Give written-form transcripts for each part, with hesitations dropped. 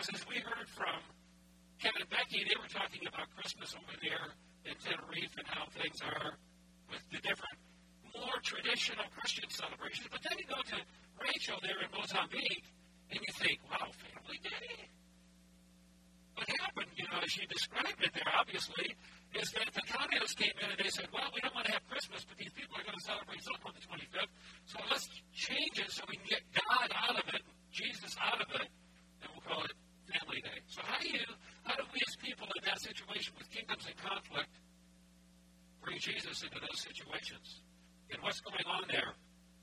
because as we heard from Kevin and Becky, they were talking about Christmas over there in Tenerife and how things are with the different, more traditional Christian celebrations. But then you go to Rachel there in Mozambique, and you think, wow, Family Day? What happened, as she described it there, obviously, is that the communists came in and they said, well, we don't want to have Christmas, but these people are going to celebrate something on the 25th, so let's change it so we can get God out of it, Jesus out of it, and we'll call it Family Day. So how do we as people in that situation with kingdoms in conflict bring Jesus into those situations? And what's going on there?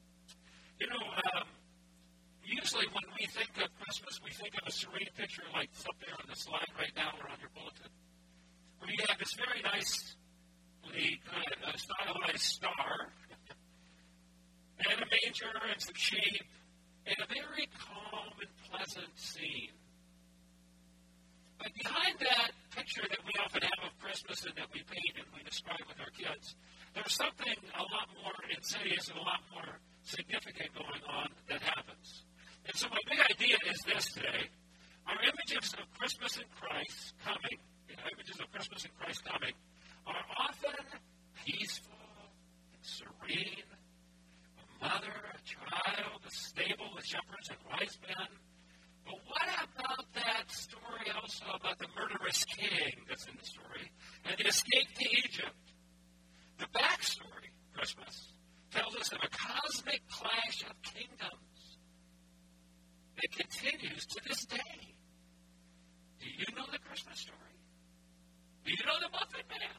Usually when we think of Christmas, we think of a serene picture like it's up there on the slide right now or on your bulletin, where you have this very nicely kind of stylized star and a manger and some sheep and a very calm and pleasant scene. But behind that picture that we often have of Christmas and that we paint and we describe with our kids, there's something a lot more insidious and a lot more significant going on that happens. And so my big idea is this today. Our images of Christmas and Christ coming, are often peaceful and serene. A mother, a child, a stable with shepherds and wise men. But what about that story also about the murderous king that's in the story and the escape to Egypt? The backstory, Christmas, tells us of a cosmic clash of kingdoms that continues to this day. Do you know the Christmas story? Do you know the Muffin Man?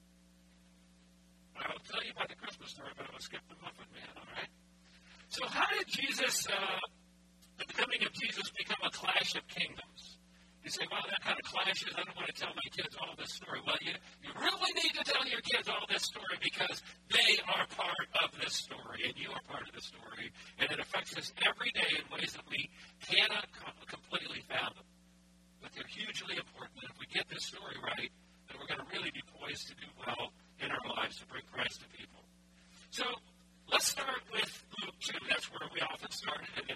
I will tell you about the Christmas story, but I will skip the Muffin Man, all right? So how did the coming of Jesus become a clash of kingdoms? You say, well, that kind of clashes. I don't want to tell my kids all this story. Well, you really need to tell your kids all this story because they are part of this story, and you are part of the story, and it affects us every day in ways that we cannot completely fathom. But they're hugely important, and if we get this story right, then we're going to really be poised to do well in our lives to bring Christ to people. So let's start with Luke 2. That's where we often start in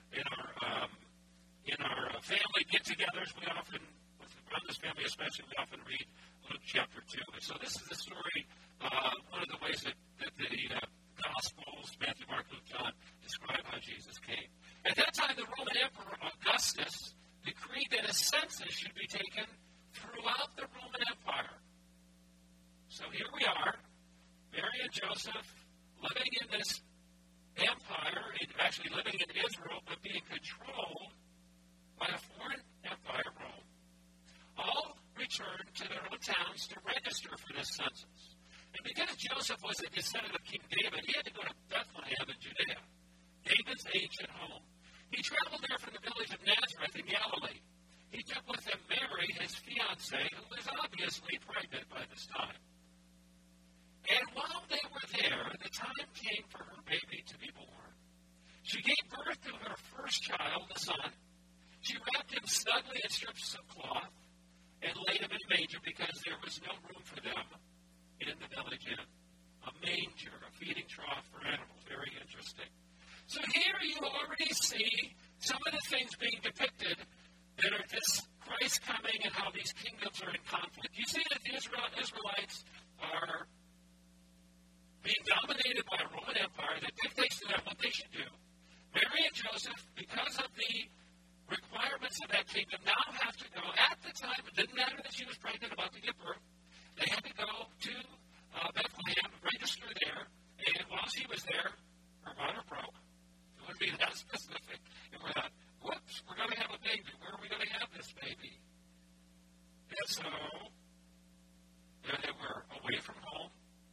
our family get-togethers. We often, around this family especially, we often read Luke chapter 2. And so this is the story, one of the ways that the Gospels, Matthew, Mark, Luke, John, describe how Jesus came. At that time, the Roman Emperor Augustus decreed that a census should be taken throughout the Roman Empire. So here we are, Mary and Joseph, living in this empire, actually living in Israel, but being controlled by a foreign empire, Rome, all returned to their own towns to register for this census. And because Joseph was a descendant of King David, he had to go to Bethlehem in Judea, David's ancient home. He traveled there from the village of Nazareth in Galilee. He took with him Mary, his fiancée, who was obviously pregnant by this time. And while they were there, the time came for her baby to be born. She gave birth to her first child, a son. She wrapped him snugly in strips of cloth and laid him in a manger because there was no room for them in the village inn. A manger, a feeding trough for animals. Very interesting. So here you already see some of the things being depicted that are this Christ coming and how these kingdoms are in conflict. You see that the Israelites are being dominated by a Roman Empire that dictates to them what they should do. Mary and Joseph, because of the requirements of that kingdom, now have to go. At the time, it didn't matter that she was pregnant, about to give birth. They had to go to Bethlehem, register there, and while she was there, her water broke. It would be that specific. And we're like, whoops, we're going to have a baby. Where are we going to have this baby? And so, there they were, away from home.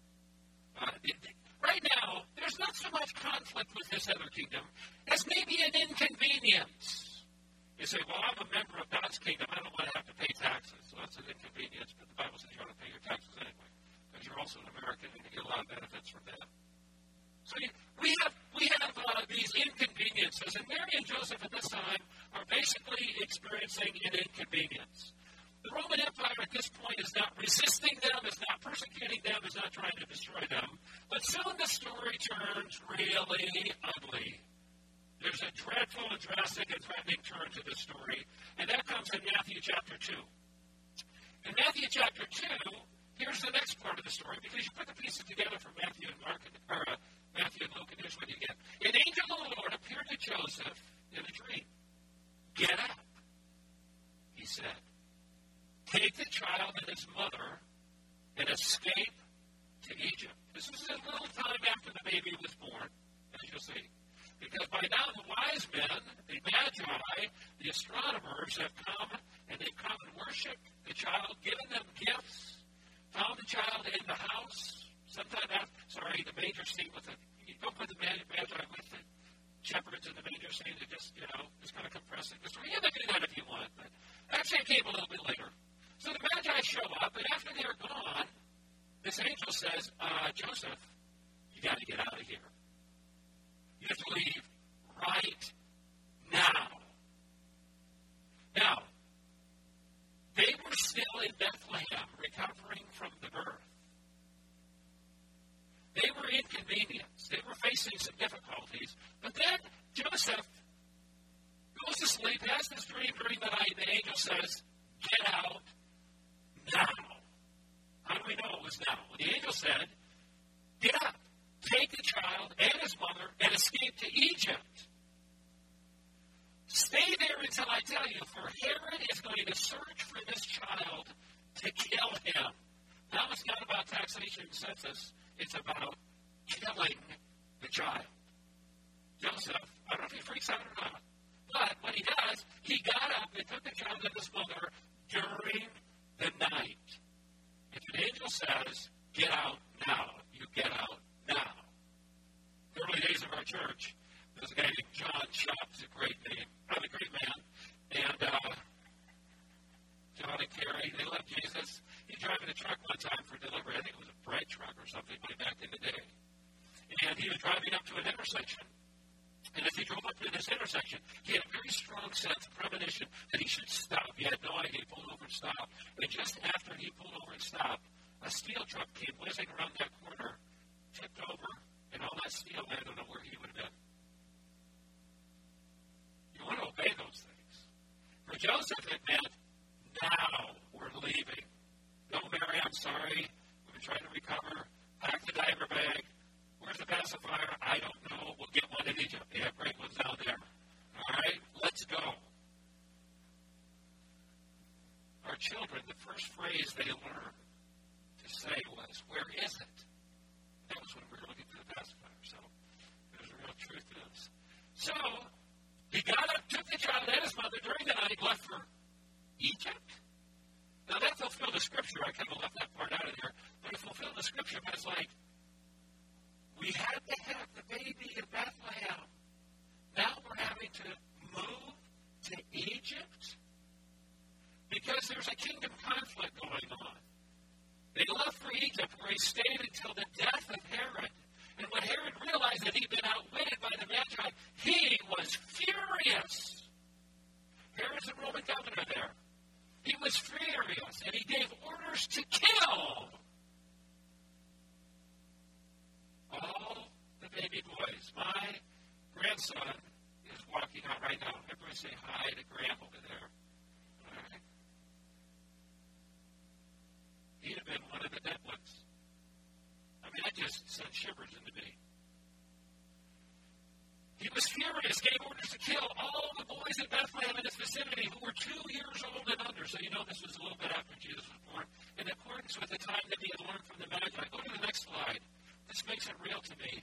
Right now, there's not so much conflict with this other kingdom as maybe an inconvenience. You say, well, I'm a member of God's kingdom. I don't want to have to pay taxes. So that's an inconvenience, but the Bible says you ought to pay your taxes anyway because you're also an American and you get a lot of benefits from that. So we have these inconveniences, and Mary and Joseph at this time are basically experiencing an inconvenience. The Roman Empire at this point is not resisting them, is not persecuting them, is not trying to destroy them. But soon the story turns really ugly. There's a dreadful and drastic and threatening turn to the story, and that comes chapter 2. In Matthew chapter 2, here's the next part of the story, because you put the pieces together from Matthew and Matthew and Luke, and here's what you get. An angel of the Lord appeared to Joseph in a dream. Get up, he said. Take the child and his mother and escape to Egypt. This was a little time after the baby was born, as you'll see. Because by now the wise men, the magi, the astronomers have come, and they've come and worshiped the child, given them gifts, found the child in the house. The manger scene with it. You don't put the magi with the shepherds in the manger scene. It just, it's kind of compressing the story. You can do that if you want, but actually it came a little bit later. So the magi show up, and after they're gone, this angel says, Joseph, you got to get out of here. You have to leave right now. Now, they were still in Bethlehem, recovering from the birth. They were inconvenienced. They were facing some difficulties. But then Joseph goes to sleep, has this dream during the night. The angel says, get out now. How do we know it was now? Well, the angel said, get up, take the child and his mother, and escape to Egypt. Stay there until I tell you, for Herod is going to search for this child to kill him. Now it's not about taxation and census. It's about killing the child. Joseph, I don't know if he freaks out or not, but when he does, he got up and took the child and his mother during the night. If an angel says, get out now, you get out now. The early days of our church, there's a guy named John Schaub, who's a great name, probably a great man, and John and Carrie, they loved Jesus. He was driving a truck one time for delivery. I think it was a bread truck or something way back in the day. And he was driving up to an intersection. And as he drove up to this intersection, he had a very strong sense of premonition that he should stop. He had no idea. He pulled over and stopped. And just after he pulled over and stopped, a steel truck came whizzing around that corner, tipped over, and all that steel landed on where he would have been. You want to obey those things. For Joseph, it meant, now we're leaving. No, Mary, I'm sorry. We've been trying to recover. Pack the diaper bag. Where's the pacifier? I don't know. We'll get one in Egypt. They have great ones down there. All right, let's go. Our children, the first phrase they learned to say was, where is it? That was when we were looking for the pacifier. So there's a real truth to this. So he got up, took the child and his mother during the night, left for Egypt. Now that fulfilled the scripture. I kind of left that part out of there. But it fulfilled the scripture. But it's like, we had to have the baby in Bethlehem. Now we're having to move to Egypt because there's a kingdom conflict going on. They left for Egypt where he stayed until the death of Herod. And when Herod realized that he'd been outwitted by the Magi, he was furious. Herod's the Roman governor there. He was furious, and he gave orders to kill all the baby boys. My grandson is walking out right now. Everybody say hi to Graham over there. All right. He'd have been one of the dead ones. I mean, that just sent shivers into me. He was furious, gave orders to kill all the boys in Bethlehem and its vicinity who were 2 years old and under. So you know this was a little bit after Jesus was born. In accordance with the time that he had learned from the Magi. Go to the next slide. This makes it real to me.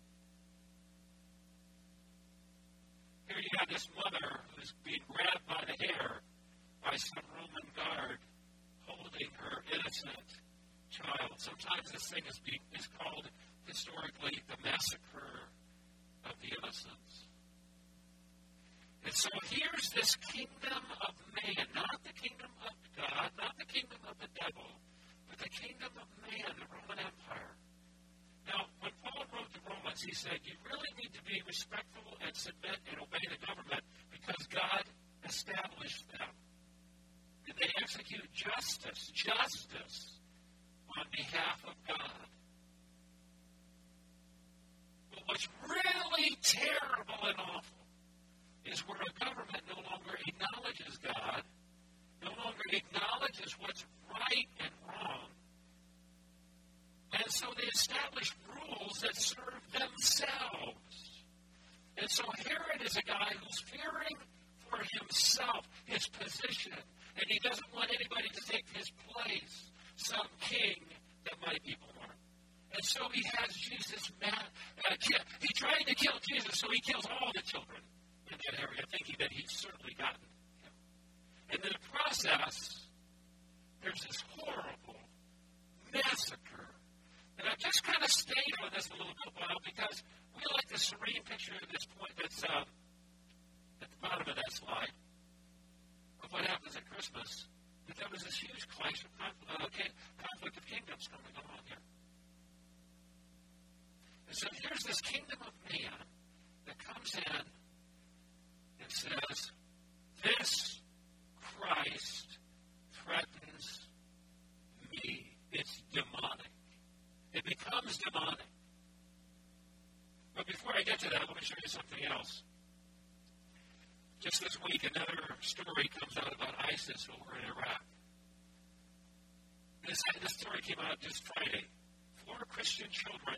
Here you have this mother who's being grabbed by the hair by some Roman guard holding her innocent child. Sometimes this thing is called historically the massacre of the innocents. And so here's this kingdom of man, not the kingdom of God, not the kingdom of the devil, but the kingdom of man, the Roman Empire. Now, when Paul wrote the Romans, he said, you really need to be respectful and submit and obey the government because God established them. And they execute justice on behalf of God. But what's really terrible and awful is where a government no longer acknowledges God, no longer his position, and he doesn't want anybody to take his place, some king that might be born. And so he has Jesus he tried to kill Jesus, so he kills all the children in that area, thinking that he's certainly gotten him. And in the process, there's this horrible massacre. And I've just kind of stayed on this a little bit while because we like the serene picture at this point that's at the bottom of that slide of what happens at Christmas. But there was this huge clash of conflict of kingdoms going on here. And so here's this kingdom of man that comes in and says, this Christ threatens me. It's demonic. It becomes demonic. But before I get to that, let me show you something else. Just this week, another story comes out about ISIS over in Iraq. This story came out just Friday. 4 Christian children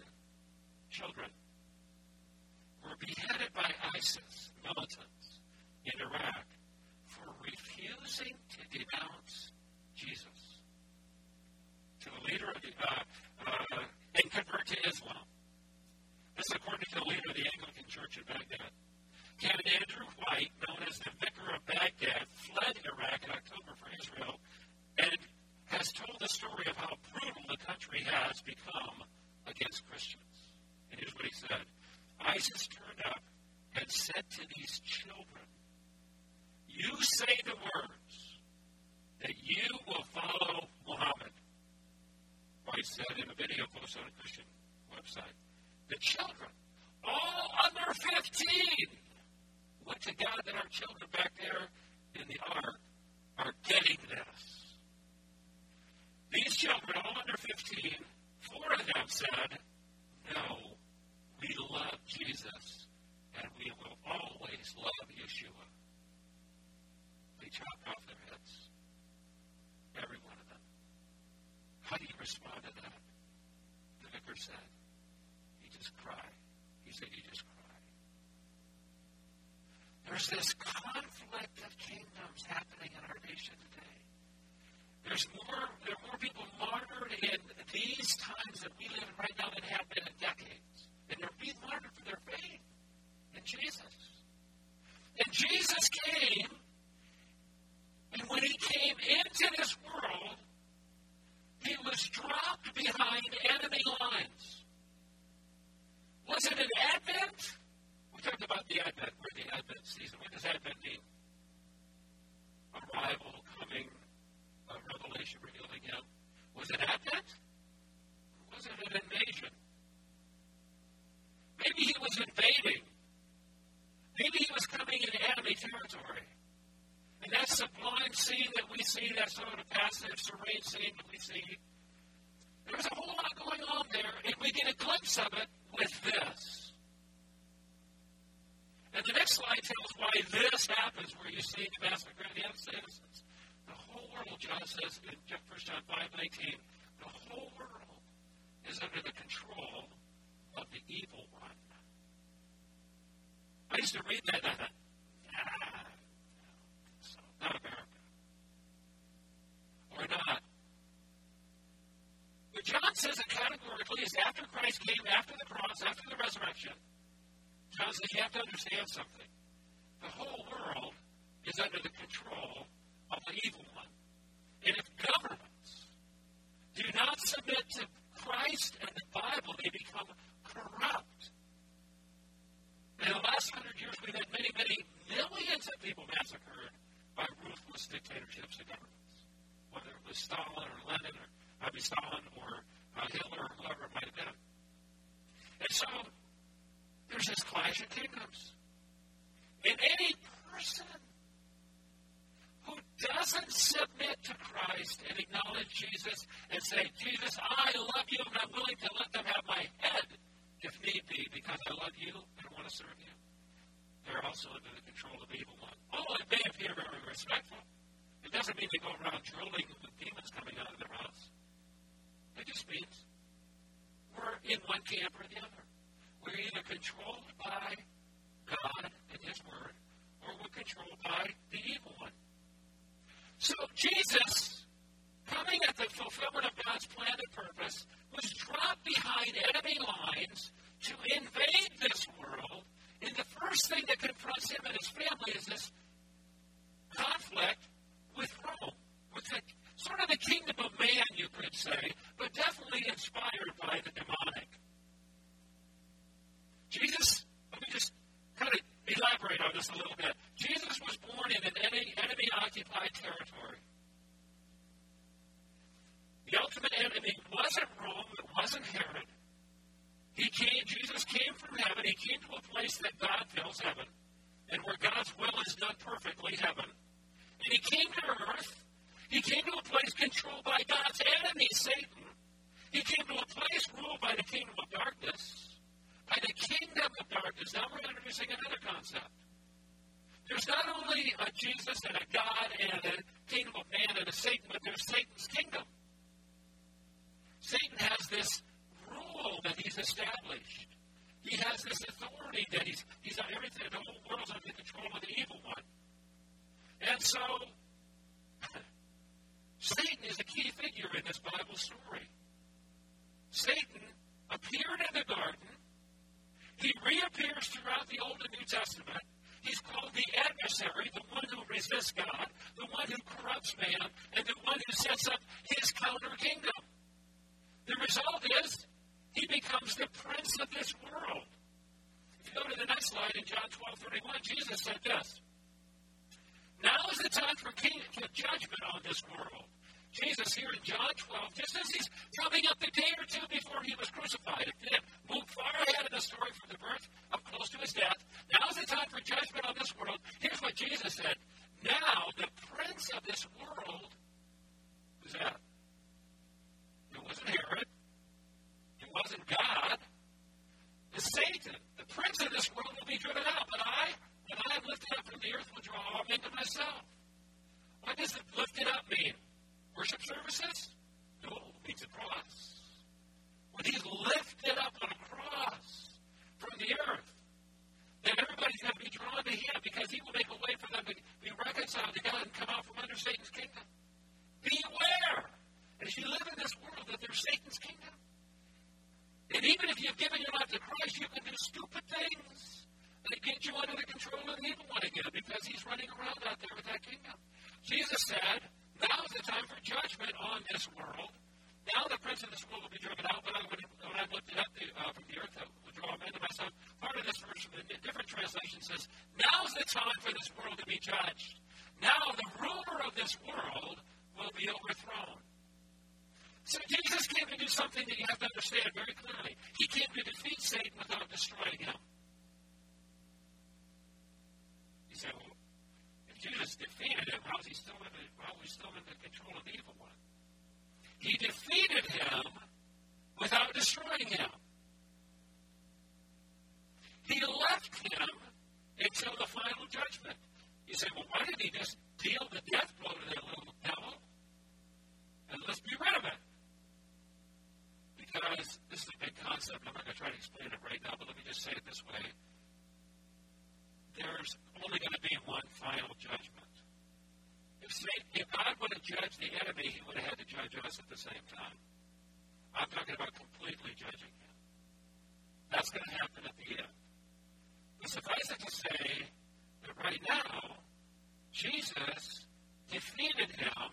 were beheaded by ISIS militants in Iraq for refusing to denounce Jesus to the leader of and convert to Islam. This is according to the leader of the Anglican Church in Baghdad. Canon Andrew White, known as the Vicar of Baghdad, fled Iraq in October for Israel and has told the story of how brutal the country has become against Christians. And here's what he said. ISIS turned up and said to these children, you say the words that you will follow Muhammad. White said in a video posted on a Christian website. The children, all under 15, look to God that our children back there in the ark are getting this. These children, all under 15, 4 of them said, no, we love Jesus, and we will always love Yeshua. They chopped off their heads. Every one of them. How do you respond to that? The vicar said, you just cry. He said, you just cry. There's this conflict of kingdoms happening in our nation today. There are more people martyred in these times that we live in right now than have been in decades. And they're being martyred for their faith in Jesus. And Jesus came, and when he came into this world, he was dropped behind enemy lines. Was it an Advent? We talked about the Advent. We're in the Advent season. What does Advent mean? Arrival, coming, revelation, revealing him. Was it Advent? Or was it an invasion? Maybe he was invading. Maybe he was coming into enemy territory. And that sublime scene that we see, that sort of passive, serene scene that we see, there's a whole lot going on there, and we get a glimpse of it with this. And the next slide tells why this happens, where you see the massacre of the innocents. The whole world, John says in 1 John 5:19, the whole world is under the control of the evil one. I used to read that and I thought, so not America. Or not. But John says it categorically is after Christ came, after the cross, after the resurrection. John says you have to understand something. The whole world is under the control of the evil one. And if governments do not submit to Christ and the Bible, they become corrupt. In the last 100 years, we've had many, many millions of people massacred by ruthless dictatorships and governments. Whether it was Stalin or Lenin or Stalin or Hitler or whoever it might have been. And so there's this clash of kingdoms. And any person who doesn't submit to Christ and acknowledge Jesus and say, Jesus, I love you and I'm willing to let them have my head if need be because I love you and I want to serve you. They're also under the control of the evil one. Oh, it may appear very respectful. It doesn't mean they go around drilling with demons coming out of their mouths. It just means we're in one camp or the other. We're either controlled by God and His Word, or we're controlled by the evil one. occupied territory. The ultimate enemy wasn't Rome, it wasn't Herod. Jesus came from heaven. He came to a place that God fills heaven, and where God's will is done perfectly, heaven. And he came to earth. He came to a place controlled by God's enemy, Satan. He came to a place ruled by the kingdom of darkness. By the kingdom of darkness. Now we're introducing another concept. There's not only a Jesus and a God and a kingdom of man and a Satan, but there's Satan's kingdom. Satan has this rule that he's established. He has this authority that he's on everything. The whole world's under the control of the evil one. And so, Satan is a key figure in this Bible story. Satan appeared in the garden. He reappears throughout the Old and New Testament. He's called the adversary, the one who resists God, the one who corrupts man, and the one who sets up his counter kingdom. The result is he becomes the prince of this world. If you go to the next slide in John 12:31, Jesus said this. Now is the time for judgment on this world. Jesus here in John 12, just as he's coming up the day or two before he was crucified, it didn't move far ahead of the story from the birth up close to his death. Now is the time for judgment on this world. Here's what Jesus said. Now the prince of this world, who's that? It wasn't Herod. It wasn't God. It's Satan. The prince of this world will be driven out, but when I am lifted up from the earth, will draw all men to myself. What does lifted up mean? Worship services? No, it means a cross. When he's lifted up on a cross from the earth, then everybody's going to be drawn to him because he will make a way for them to be reconciled to God and come out from under Satan's kingdom. Beware, as you live in this world, that there's Satan's kingdom. And even if you've given your life to Christ, you can do stupid things that get you under the control of the evil one again because he's running around out there with that kingdom. Jesus said, now is the time for judgment on this world. Now the prince of this world will be driven out, but when I've lifted up from the earth, I will draw men to myself. Part of this verse from a different translation says, now is the time for this world to be judged. Now the ruler of this world will be overthrown. So Jesus came to do something that you have to understand very clearly. He came to defeat Satan without destroying him. You say, well, if Jesus defeated him, how is he still in the control of the evil one? He defeated him without destroying him. He left him until the final judgment. You say, well, why did he just deal the death blow to that little devil? And let's be rid of it. Because this is a big concept. I'm not going to try to explain it right now, but let me just say it this way. There's only going to be one final judgment. If God would have judged the enemy, he would have had to judge us at the same time. I'm talking about completely judging him. That's going to happen at the end. But suffice it to say that right now, Jesus defeated him.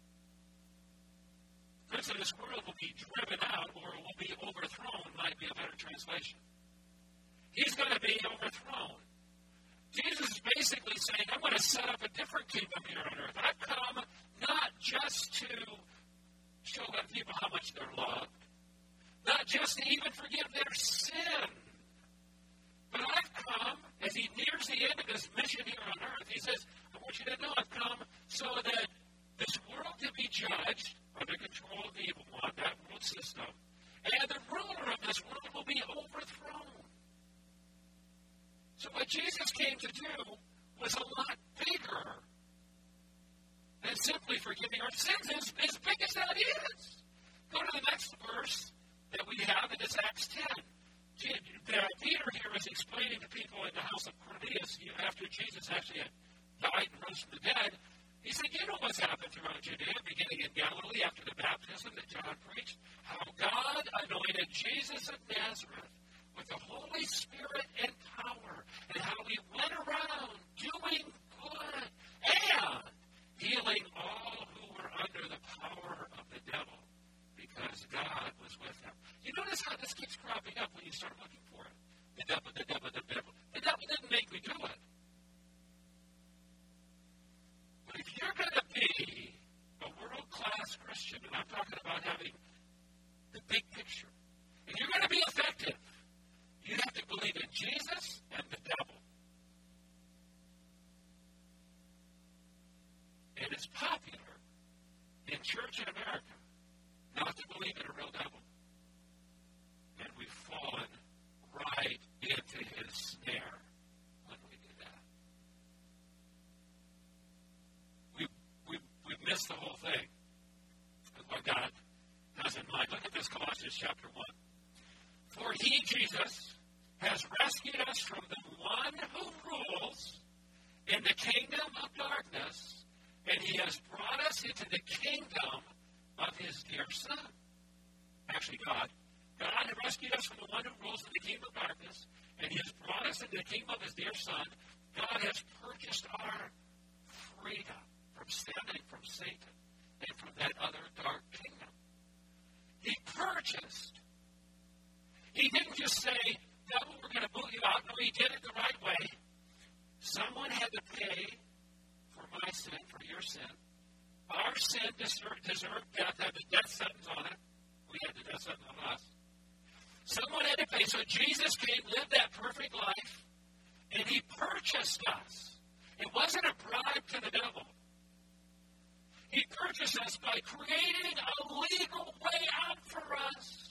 The prince of this world will be driven out or will be overthrown, might be a better translation. He's going to be overthrown. Jesus is basically saying, I'm going to set up a different kingdom here on earth. I've come not just to show people how much they're loved, not just to even forgive their sin, but I've come, as he nears the end of his mission here on earth, he says, I want you to know I've come so that this world can be judged under control of the evil one, that world system, and the ruler of this world will be overthrown. So what Jesus came to do was a lot bigger than simply forgiving our sins, as big as that is. Go to the next verse that we have, and it's Acts 10. Peter here is explaining to people in the house of Cornelius, after Jesus actually had died and rose from the dead, he said, you know what's happened throughout Judea, beginning in Galilee after the baptism that John preached, how God anointed Jesus of Nazareth with the Holy Spirit and power, and how he went around doing good and healing all who were under the power of the devil, because God was with him. You notice how this keeps cropping up when you start looking for it. The devil, the devil, the devil. The devil didn't make me do it. But if you're going to church in America not to believe in a real devil. And we've fallen right into his snare when we do that. We've missed the whole thing of what God has in mind. Look at this, Colossians chapter 1. For he, Jesus, has rescued us from the one who rules in the kingdom of darkness, and he has brought us into the kingdom of his dear Son. Actually, God. God has rescued us from the one who rules in the kingdom of darkness, and he has brought us into the kingdom of his dear Son. God has purchased our freedom from sin and from Satan and from that other dark kingdom. He purchased. He didn't just say, devil, we're going to boot you out. No, he did it the right way. Someone had to pay for my sin, for your sin. Our sin deserved death, had the death sentence on it. We had the death sentence on us. Someone had to pay. So Jesus came, lived that perfect life, and he purchased us. It wasn't a bribe to the devil. He purchased us by creating a legal way out for us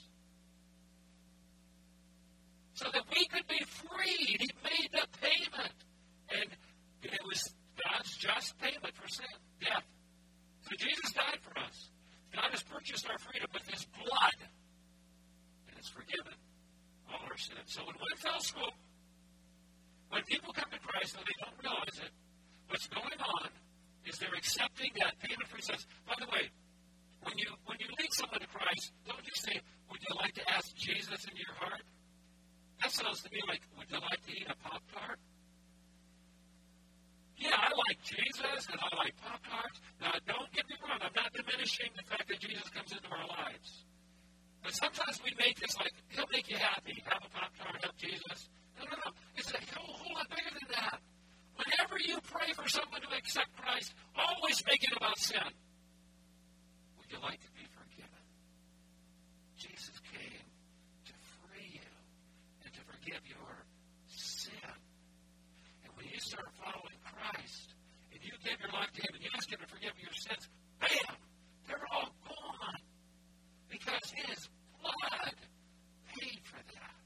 so that we could be freed. He made the payment. And it was God's just payment for sin, death. So Jesus died for us. God has purchased our freedom with his blood. And it's forgiven all our sins. So in one fell swoop, when people come to Christ and they don't realize it, what's going on is they're accepting that payment for sins. By the way, when you lead someone to Christ, don't just say, would you like to ask Jesus into your heart? That sounds to me like, would you like to eat a Pop-Tart? Yeah, I like Jesus and I like Pop-Tarts. Now, don't get me wrong. I'm not diminishing the fact that Jesus comes into our lives. But sometimes we make this like, he'll make you happy. Have a Pop-Tart, help Jesus. No. It's a whole lot bigger than that. Whenever you pray for someone to accept Christ, always make it about sin. Would you like to be forgiven? Jesus came to free you and to forgive your sin. And when you start following Christ, and you give your life to him and you ask him to forgive your sins, bam! They're all gone. Because his blood paid for that.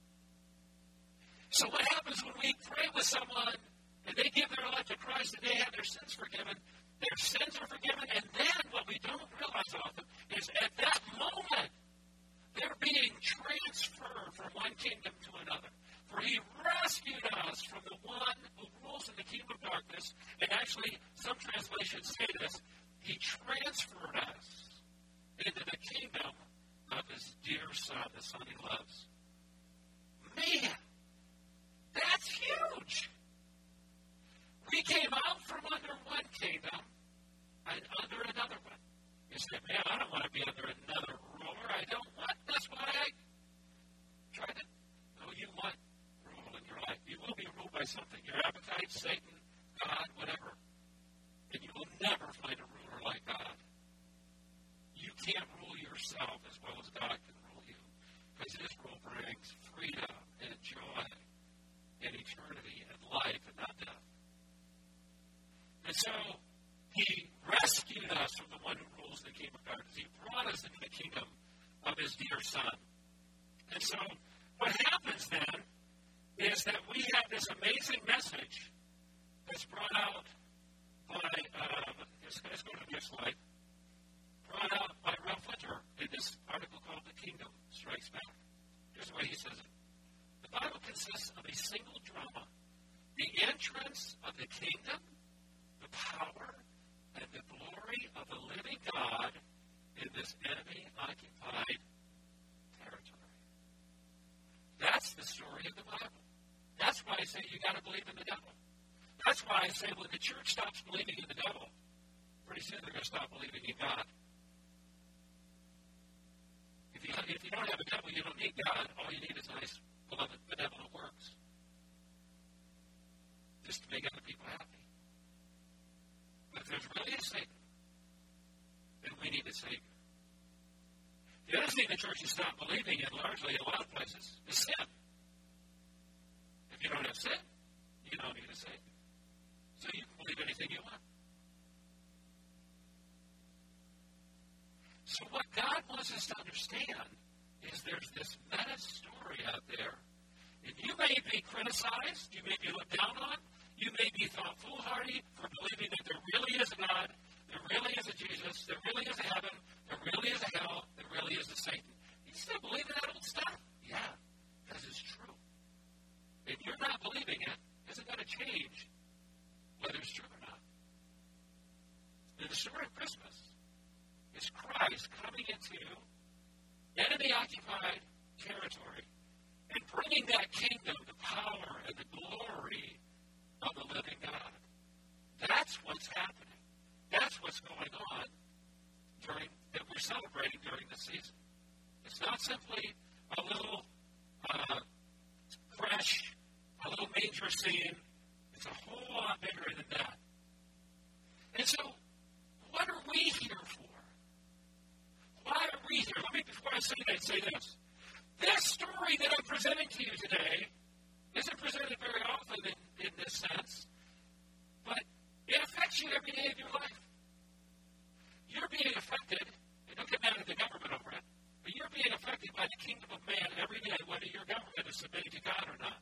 So what happens when we pray with someone and they give their life to Christ and they have their sins forgiven? Their sins are forgiven, and then what we don't realize often is at that moment, they're being transferred from one kingdom to another. For he rescued us from the one who rules in the kingdom of darkness, and actually, some translations say this, he transferred us into the kingdom of his dear Son, the Son he loves. Man, that's huge. We came out from under one kingdom and under another one. You say, man, I don't want to be under another ruler. I don't want. That's why I tried to. No, you want rule in your life. You will be ruled by something. Your appetite, Satan, God, whatever. And you will never find a ruler like God. You can't rule yourself as well as God can rule you. Because his rule brings freedom and joy and eternity and life and not death. And so, he rescued us from the one who rules the kingdom of darkness. He brought us into the kingdom of his dear Son. And so, what happens then is that we have this amazing message that's brought out by, let's go to the next slide, brought out by Ralph Winter in this article called The Kingdom Strikes Back. Here's the way he says it. The Bible consists of a single drama, the entrance of the kingdom, the power, and the glory of the living God in this enemy-occupied territory. That's the story of the Bible. That's why I say you got to believe in the devil. That's why I say when the church stops believing in the devil, pretty soon they're going to stop believing in God. If you don't have a devil, you don't need God. All you need is a nice, beloved benevolent works. Just to make other people happy. But if there's really a Satan, then we need a Savior. The other thing the church has stopped believing in largely in a lot of places is sin. If you don't have sin, you don't need a Savior. So you can believe anything you want. wants us to understand is there's this meta story out there. And you may be criticized, you may be looked down on, you may be thought foolhardy for believing that there really is a God, there really is a Jesus, there really is a heaven, there really is a hell, there really is a Satan. You still believe in that old stuff? Yeah, because it's true. If you're not believing it, isn't going to change whether it's true or not. And the story of Christmas is Christ coming into enemy-occupied territory and bringing that kingdom, the power, and the glory of the living God. That's what's happening. That's what's going on that we're celebrating during the season. It's not simply a little crash, a little manger scene. It's a whole lot bigger than that. And so, what are we here for? Why are we here? Before I say that, say this. This story that I'm presenting to you today isn't presented very often in this sense, but it affects you every day of your life. You're being affected, and don't get mad at the government over it, but you're being affected by the kingdom of man every day, whether your government is submitting to God or not.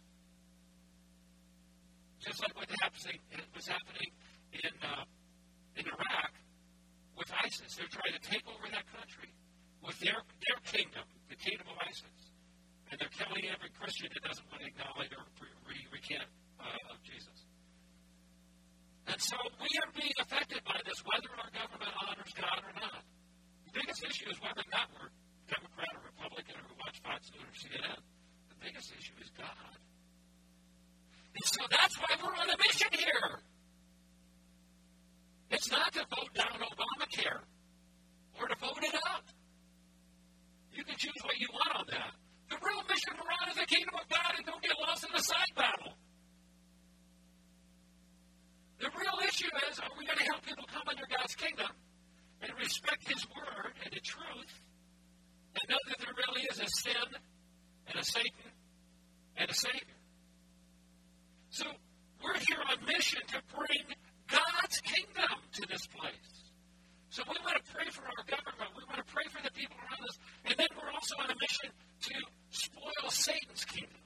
Just like what was happening in Iraq with ISIS. They're trying to take over that country with their kingdom, the kingdom of ISIS. And they're killing every Christian that doesn't want to acknowledge or recant of Jesus. And so we are being affected by this, whether our government honors God or not. The biggest issue is whether or not we're Democrat or Republican or we watch Fox News or CNN. The biggest issue is God. And so that's why we're on a mission here. It's not to vote down Obamacare or to vote it up. You can choose what you want on that. The real mission we're on is the kingdom of God, and don't get lost in the side battle. The real issue is, are we going to help people come under God's kingdom and respect His word and the truth and know that there really is a sin and a Satan and a Savior? So we're here on mission to bring God's kingdom to this place. So we want to pray for our government. We want to pray for the people around us. And then we're also on a mission to spoil Satan's kingdom.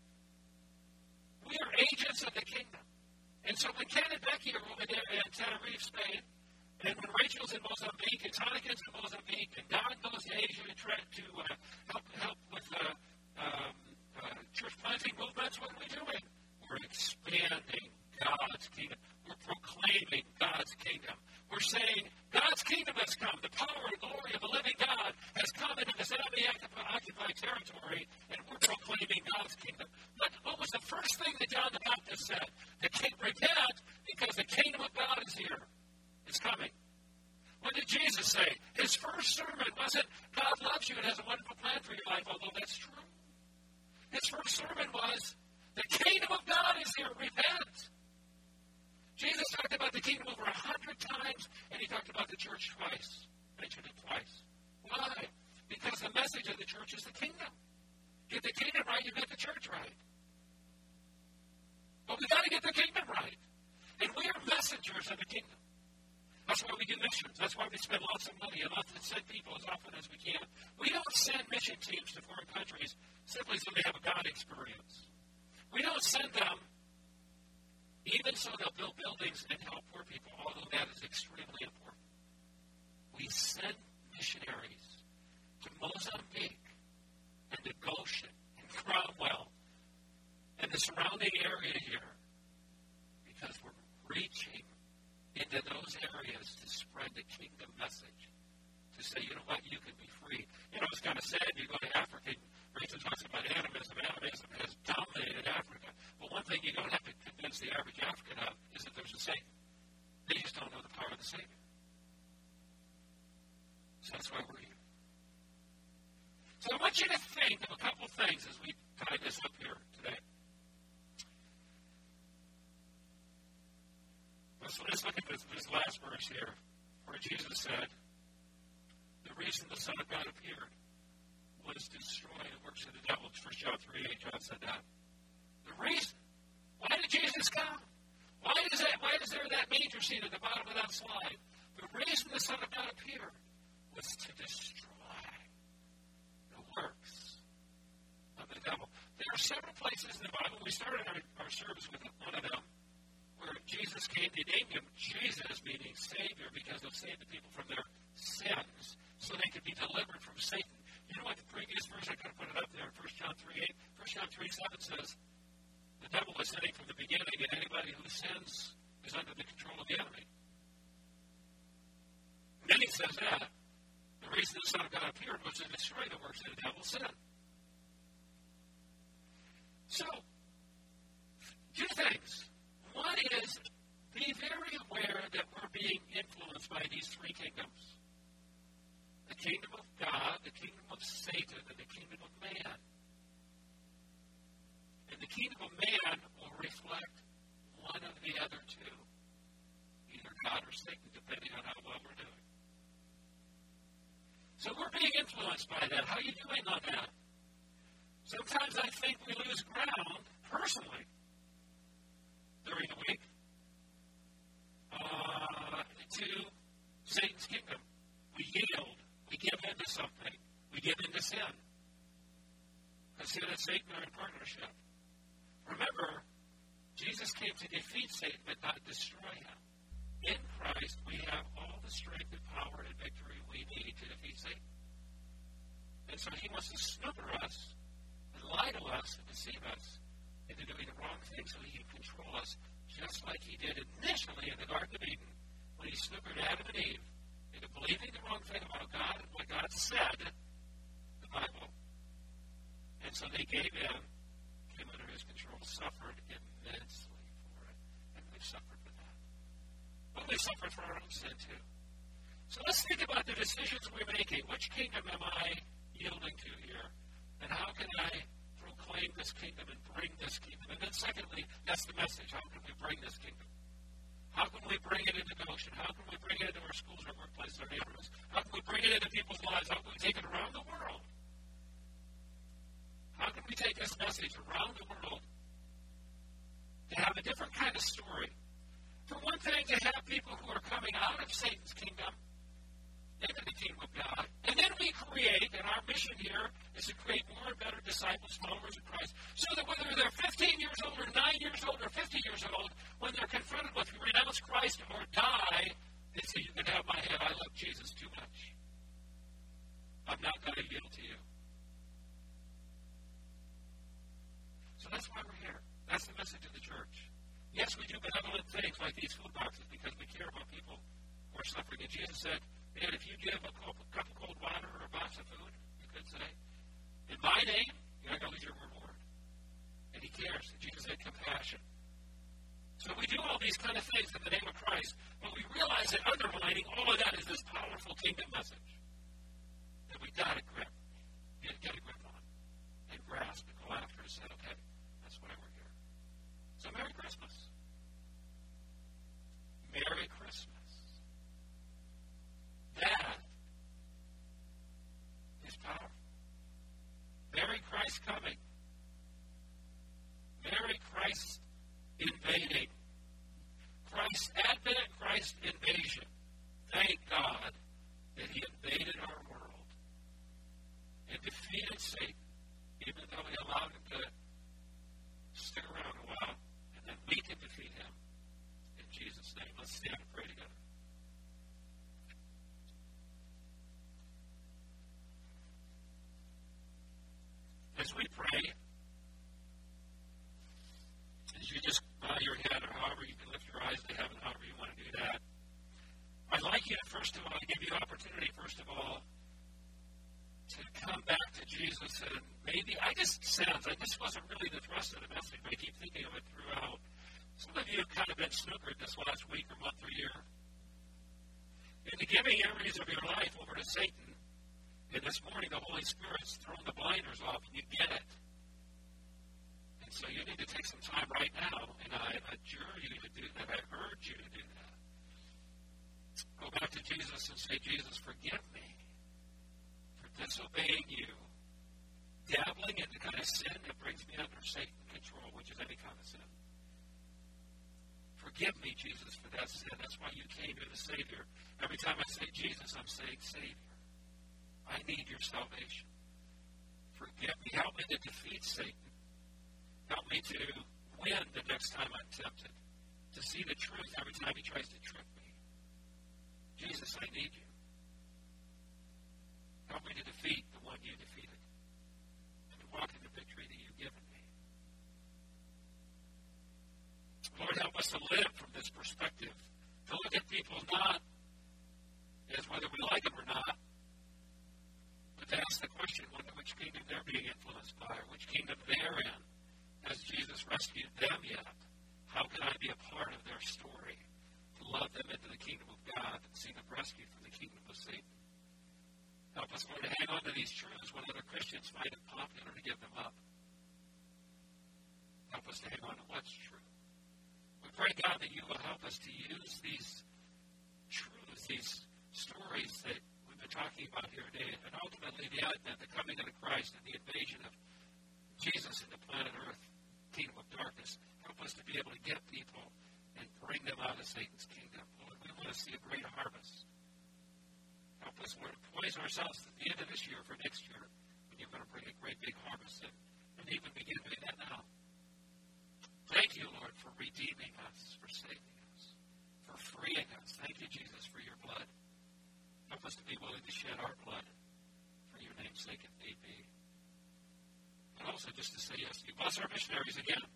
We are agents of the kingdom. And so when Ken and Becky are over there in Tenerife, Spain, and when Rachel's in Mozambique, and Tonica's in Mozambique, and Don goes to Asia to help with church planting movements, what are we doing? We're expanding God's kingdom. We're proclaiming God's kingdom. We're saying God's kingdom has come. The power and glory of the living God has come into this enemy-occupied territory, and we're proclaiming God's kingdom. But what was the first thing that John the Baptist said? Repent, because the kingdom of God is here. It's coming. What did Jesus say? His first sermon wasn't, God loves you and has a wonderful plan for your life, although that's true. His first sermon was, the kingdom of God is here. Repent. Jesus talked about the kingdom over 100 times, and he talked about the church twice. Mentioned it twice. Why? Because the message of the church is the kingdom. Get the kingdom right, you get the church right. But we got to get the kingdom right. And we are messengers of the kingdom. That's why we do missions. That's why we spend lots of money and lots of send people as often as we can. We don't send mission teams to foreign countries simply so they have a God experience. We don't send them even so they'll build buildings and help poor people, although that is extremely important. We send missionaries to Mozambique and to Goshen and Cromwell and the surrounding area here because we're reaching into those areas to spread the kingdom message. To say, you know what, you can be free. You know, it's kind of sad. You go to Africa, Rachel talks about animism. Animism has dominated Africa. But one thing you don't have to convince the average African of is that there's a Satan. They just don't know the power of the Savior. So that's why we're here. So I want you to think of a couple of things as we tie this up here today. Let's look at this last verse here, where Jesus said, the reason the Son of God appeared was to destroy the works of the devil. 1 John 3:8, John said that. The reason. Why did Jesus come? Why is there that manger scene at the bottom of that slide? The reason the Son of God appeared was to destroy we started our service with one of them where Jesus came. They named him Jesus, meaning Savior, because he'll save the people from their sins so they could be delivered from Satan. You know what the previous verse, I got to put it up there, 1 John 3:8. 1 John 3:7 says, the devil is sinning from the beginning, and anybody who sins is under the control of the enemy. And then he says that the reason the Son of God appeared was to destroy the works of the devil's sin. So, two things. One is, be very aware that we're being influenced by these three kingdoms. The kingdom of God, the kingdom of Satan, and the kingdom of man. And the kingdom of man will reflect one of the other two. Either God or Satan, depending on how well we're doing. So we're being influenced by that. How are you doing on that? Sometimes I think we lose ground, personally, during the week, to Satan's kingdom. We yield. We give into something. We give into sin. Because sin and Satan are in partnership. Remember, Jesus came to defeat Satan, but not destroy him. In Christ, we have all the strength and power and victory we need to defeat Satan. And so he wants to snooker us, and lie to us, and deceive us into doing the wrong thing so he can control us, just like he did initially in the Garden of Eden, when he snookered Adam and Eve into believing the wrong thing about God and what God said, the Bible. And so they gave in, came under his control, suffered immensely for it. And we've suffered for that. But we've suffered for our own sin too. So let's think about the decisions we're making. Which kingdom am I yielding to here? And how can I proclaim this kingdom and bring this kingdom? And then secondly, that's the message. How can we bring this kingdom? How can we bring it into Goshen? How can we bring it into our schools, our workplaces, our neighborhoods? How can we bring it into people's lives? How can we take it around the world? How can we take this message around the world to have a different kind of story? For one thing, to have people who are coming out of Satan's kingdom into the kingdom of God. And then we create, and our mission here is to create more and better disciples, followers of Christ, so that whether they're 15 years old or 9 years old or 50 years old, when they're confronted with renounce Christ or die, they say, you can have my head, I love Jesus too much. I'm not going to yield to you. So that's why we're here. That's the message of the church. Yes, we do benevolent things like these food boxes because we care about people who are suffering. And Jesus said, man, if you give a cup of cold water or a box of food, you could say, in my name, you're not going to lose your reward. And he cares. And Jesus had compassion. So we do all these kind of things in the name of Christ, but we realize that underlining all of that is this powerful kingdom message that we got to grip, get a grip on, and grasp and go after and say, okay, that's why we're here. So Merry Christmas. Merry Christmas. That is powerful. Merry Christ coming. Merry Christ invading. Christ's advent, Christ's invasion. Thank God that he invaded our world and defeated Satan, even though he allowed him to stick around a while, and then we can defeat him. In Jesus' name, let's stand and pray together. As we pray, as you just bow your head or however you can lift your eyes to heaven, however you want to do that, I'd like you to, first of all, give you opportunity, first of all, to come back to Jesus. And maybe, I just sense, this wasn't really the thrust of the message, but I keep thinking of it throughout. Some of you have kind of been snookered this last week or month or year into giving areas of your life over to Satan. And this morning, the Holy Spirit's thrown the blinders off, and you get it. And so you need to take some time right now, and I adjure you to do that. I urge you to do that. Go back to Jesus and say, Jesus, forgive me for disobeying you, dabbling in the kind of sin that brings me under Satan's control, which is any kind of sin. Forgive me, Jesus, for that sin. That's why you came. You're the Savior. Every time I say Jesus, I'm saying Savior. I need your salvation. Forgive me. Help me to defeat Satan Help me to win the next time I'm tempted, to see the truth every time he tries to trick me. Jesus, I need you. Help me to defeat the one you defeated and to walk in the victory that you've given me. Lord, help us to live from this perspective, to look at people not as whether we like them or not, but to ask the question, which kingdom they're being influenced by, or which kingdom they're in. Has Jesus rescued them yet? How can I be a part of their story, to love them into the kingdom of God and see them rescued from the kingdom of Satan? Help us, Lord, to hang on to these truths when other Christians find it popular to give them up. Help us to hang on to what's true. We pray, God, that you will help us to use these truths, these stories that we've been talking about here today, and ultimately the advent, the coming of the Christ, and the invasion of Jesus into planet Earth, kingdom of darkness. Help us to be able to get people and bring them out of Satan's kingdom. Lord, we want to see a great harvest. Help us, Lord, to poise ourselves at the end of this year for next year, when you're going to bring a great big harvest in, and even begin doing that now. Thank you, Lord, for redeeming us, for saving us, for freeing us. Thank you, Jesus, for your blood. Help us to be willing to shed our blood for your name's sake if need be. And also just to say yes to you. Bless our missionaries again.